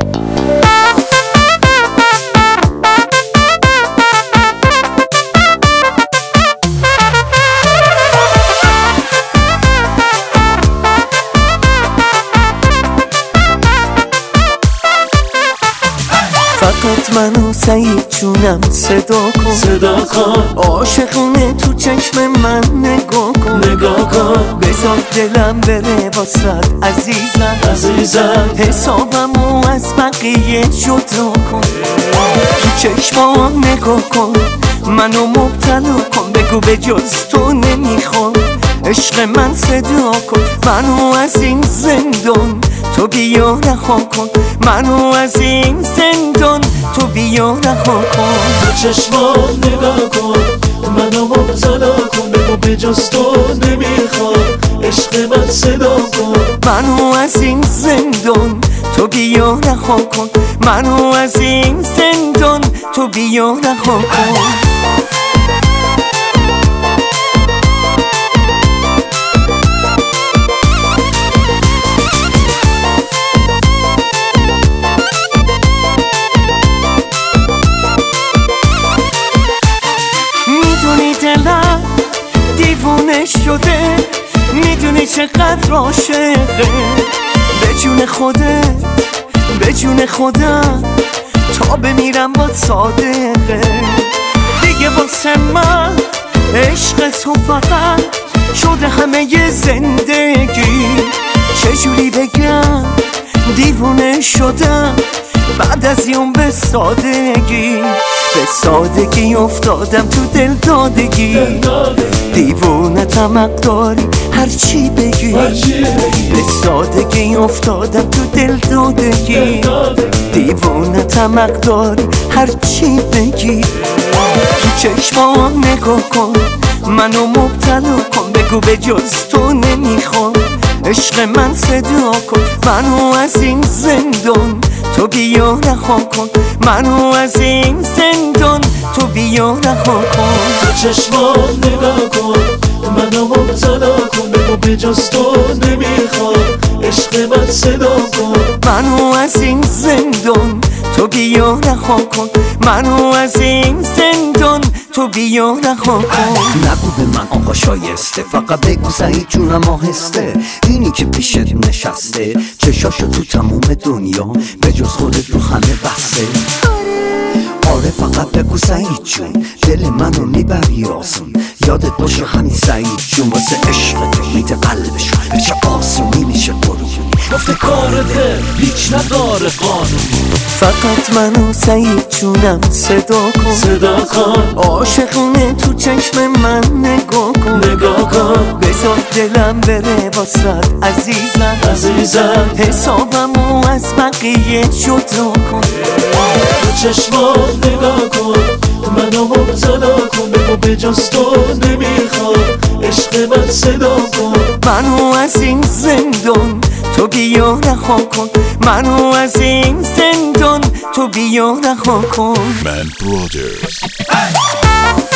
فقط منو سعید جونم صدا کن عاشقونه تو چشم من نگاه کن بذار دلم بره واسد عزیزم حسابمو از بقیه جدا کن تو چشمام نگاه کن منو مبتلا کن بگو به جز تو نمیخوام عشق من صدا کن منو از این زندان تو بیا رها کن منو از این زندان تو بیا رها کن تو چشمان نگاه کن منو مبتلا کن بگو به جز تو نمیخوام عشق من صدا کن منو از این زندان تو بیا رها کن منو از این زندان تو بیا رها کن دلم دیوونه شده میدونی چقدر عاشقه به جون خودم تا بمیرم با صادقه دیگه واسه من عشق تو فقط شده همه ی زندگی چجوری بگم دیوونه شدم بعد از یوم به سادگی افتادم تو دل دادگی دیوونه تمق داری هرچی بگی به سادگی افتادم تو دل دادگی دیوونه تمق داری هرچی بگی تو چشمام نگاه کن منو مبتلا کن بگو به جز تو نمیخوام عشق من صدا کن منو از این زندان تو بیا رها کن منو از این زندان تو بیا رها کن تو چشمان نگاه کن منو مبتلا کن بگو به جز تو نمیخوام عشق من صدا کن منو از این زندان تو بیا رها کن منو از این زندان تو بیا رها کن نگو به من آقا شایسته فقط بگو سعید جونم آهسته اینی که پیشت نشسته چشاشو تو تموم دنیا به جز خودت رو همه بسته آره فقط بگو سعید جون دل منو میبری آسون یادت باشه همین سعید جون واسه عشق تو میده قلبشو به چه آسونی میشه قربونی گفته کار دل هیچ نداره قانون فقط منو سعید جونم صدا کن عاشقونه تو چشم من نگاه کن بذار دلم بره واسد عزیزم حسابمو از بقیه جدا کن تو چشمان نگاه کن منو مبتلا کن بگو به جز تو نمیخوام عشق من صدا کن منو از این زندان تو بیا رها کن منو از این زندان تو بیا رها کن Man Brothers